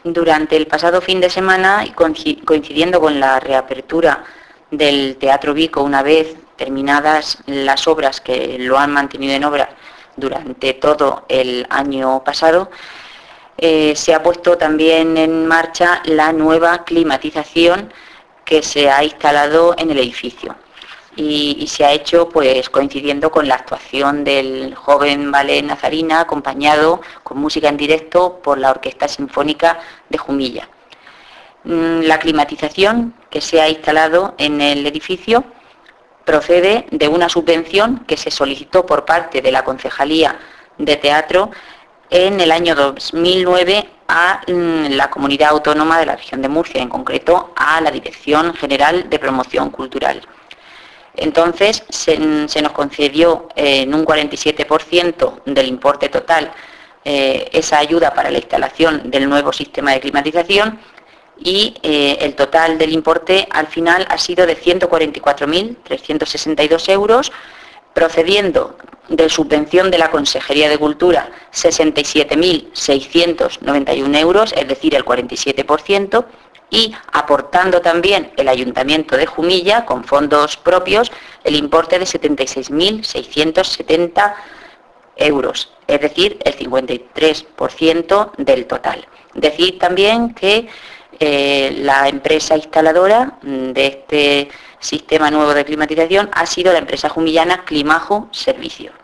Durante el pasado fin de semana, y coincidiendo con la reapertura del Teatro Vico, una vez terminadas las obras que lo han mantenido en obra durante todo el año pasado, se ha puesto también en marcha la nueva climatización que se ha instalado en el edificio. Y se ha hecho pues coincidiendo con la actuación del joven ballet Nazarina, acompañado con música en directo por la Orquesta Sinfónica de Jumilla. La climatización que se ha instalado en el edificio procede de una subvención que se solicitó por parte de la Concejalía de Teatro en el año 2009 a la Comunidad Autónoma de la Región de Murcia, en concreto a la Dirección General de Promoción Cultural. Entonces se nos concedió en un 47% del importe total esa ayuda para la instalación del nuevo sistema de climatización, y el total del importe al final ha sido de 144.362 euros, procediendo de subvención de la Consejería de Cultura 67.691 euros, es decir, el 47%, y aportando también el Ayuntamiento de Jumilla, con fondos propios, el importe de 76.670 euros, es decir, el 53% del total. Decir también que la empresa instaladora de este sistema nuevo de climatización ha sido la empresa jumillana Climajo Servicios.